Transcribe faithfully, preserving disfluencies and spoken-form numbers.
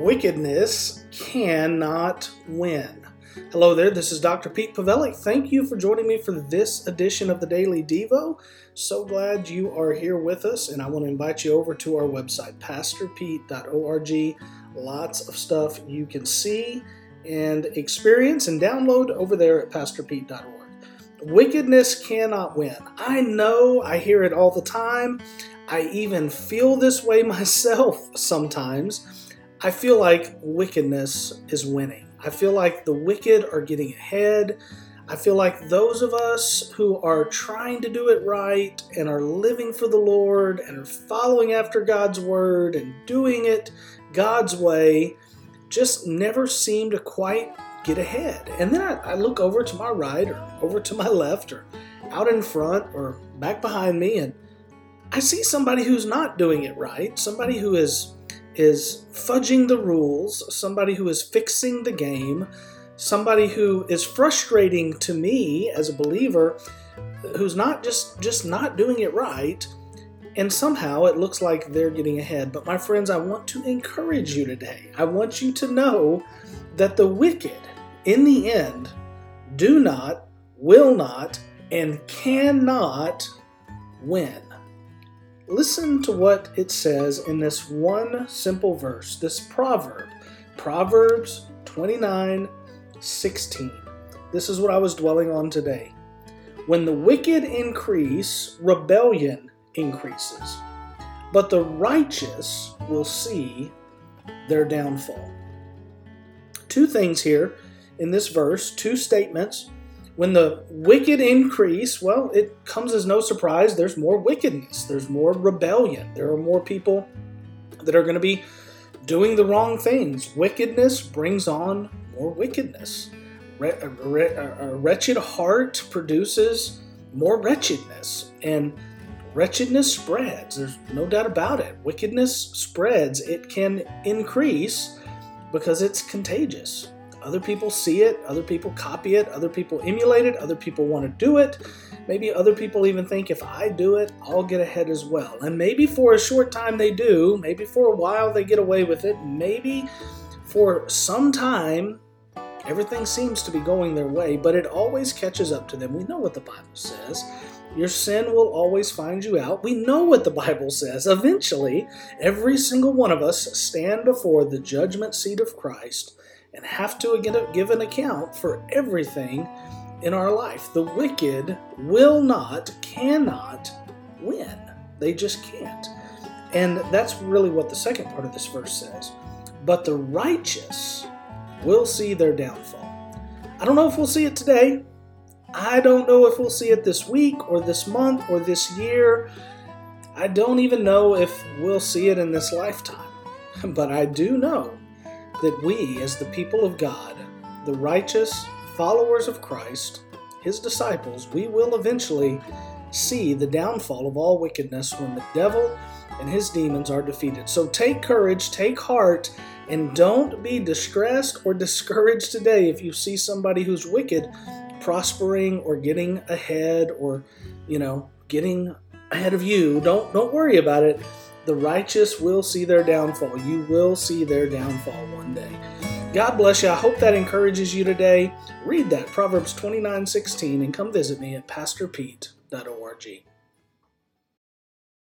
Wickedness cannot win. Hello there, this is Doctor Pete Pavelli. Thank you for joining me for this edition of the Daily Devo. So glad you are here with us, and I want to invite you over to our website, pastor pete dot org. Lots of stuff you can see and experience and download over there at pastor pete dot org. Wickedness cannot win. I know, I hear it all the time. I even feel this way myself sometimes. I feel like wickedness is winning. I feel like the wicked are getting ahead. I feel like those of us who are trying to do it right and are living for the Lord and are following after God's word and doing it God's way just never seem to quite get ahead. And then I, I look over to my right or over to my left or out in front or back behind me, and I see somebody who's not doing it right, somebody who is is fudging the rules, somebody who is fixing the game, somebody who is frustrating to me as a believer, who's not just, just not doing it right, and somehow it looks like they're getting ahead. But my friends, I want to encourage you today. I want you to know that the wicked, in the end, do not, will not, and cannot win. Listen to what it says in this one simple verse, this proverb, Proverbs twenty-nine sixteen. This is what I was dwelling on today. When the wicked increase, rebellion increases, but the righteous will see their downfall. Two things here in this verse, two statements. When the wicked increase, well, it comes as no surprise. There's more wickedness. There's more rebellion. There are more people that are going to be doing the wrong things. Wickedness brings on more wickedness. A wretched heart produces more wretchedness, and wretchedness spreads. There's no doubt about it. Wickedness spreads. It can increase because it's contagious. Other people see it, other people copy it, other people emulate it, other people want to do it. Maybe other people even think, if I do it, I'll get ahead as well. And maybe for a short time they do, maybe for a while they get away with it, maybe for some time everything seems to be going their way, but it always catches up to them. We know what the Bible says. Your sin will always find you out. We know what the Bible says. Eventually, every single one of us stand before the judgment seat of Christ and have to give an account for everything in our life. The wicked will not, cannot win. They just can't. And that's really what the second part of this verse says. But the righteous will see their downfall. I don't know if we'll see it today. I don't know if we'll see it this week or this month or this year. I don't even know if we'll see it in this lifetime. But I do know that we, as the people of God, the righteous followers of Christ, His disciples, we will eventually see the downfall of all wickedness when the devil and his demons are defeated. So take courage, take heart, and don't be distressed or discouraged today if you see somebody who's wicked prospering or getting ahead or, you know, getting ahead of you. Don't, don't worry about it. The righteous will see their downfall. You will see their downfall one day. God bless you. I hope that encourages you today. Read that, Proverbs twenty-nine sixteen, and come visit me at pastor pete dot org.